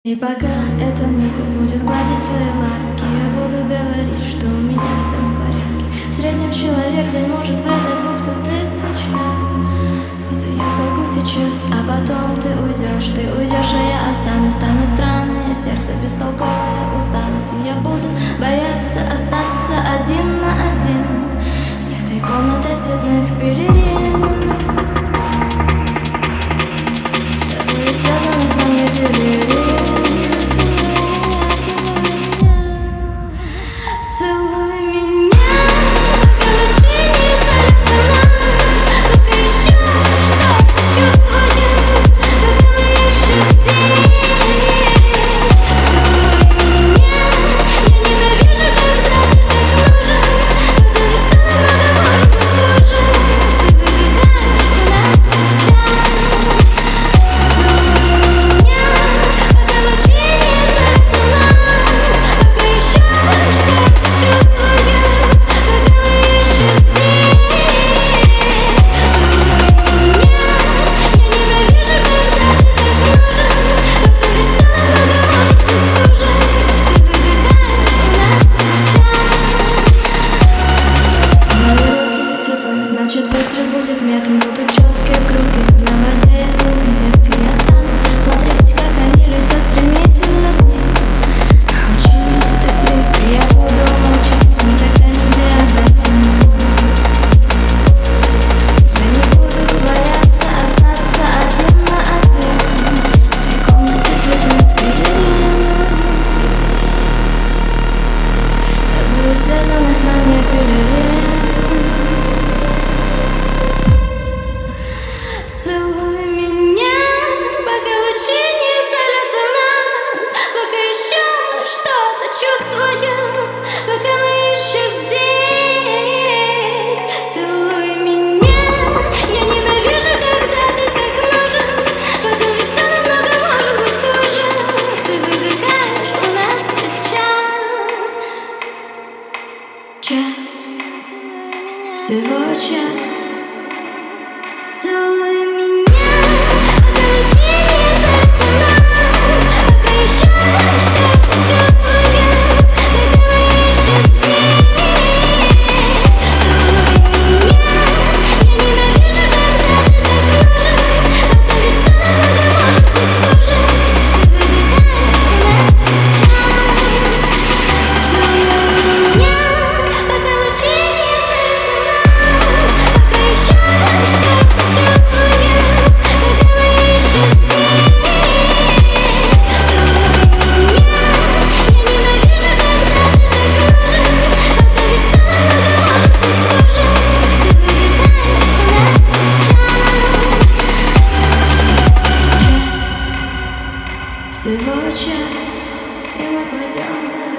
И пока эта муха будет гладить свои лапки, я буду говорить, что у меня все в порядке. В среднем человек в день может врать до 200 000 раз. Вот и я солгу сейчас, а потом ты уйдешь, а я останусь. Станет странное сердце бестолковое усталостью. Я буду бояться остаться один на один с этой комнатой цветных пелерин. Тобой связанных на мне пелерин. Значит, выстрел будет метом, будут четкие круги на воде, долго редко я останусь смотреть, как они летят стремительно вниз. Очень это близко, я буду молчать, никогда нигде об этом. Я не буду бояться остаться один на один в этой комнате цветных пелерин. Тобою связанных на мне пелерин. Целуй меня, пока лучи не целятся в нас, пока еще мы что-то чувствуем, пока мы еще здесь. Целуй меня, я ненавижу, когда ты так нужен, потом ведь все намного может быть хуже. Ты выдыхаешь, у нас есть час, всего час. Целуй меня, пока лучи не целятся в нас, пока еще что-то чувствуем, пока мы еще здесь. Целуй меня, я ненавижу, когда ты так нужен, потом ведь все намного может быть хуже. Ты выдыхаешь, у нас есть час. Целуй меня, пока лучи не целятся в нас, пока еще что-то всего час, и мы кладем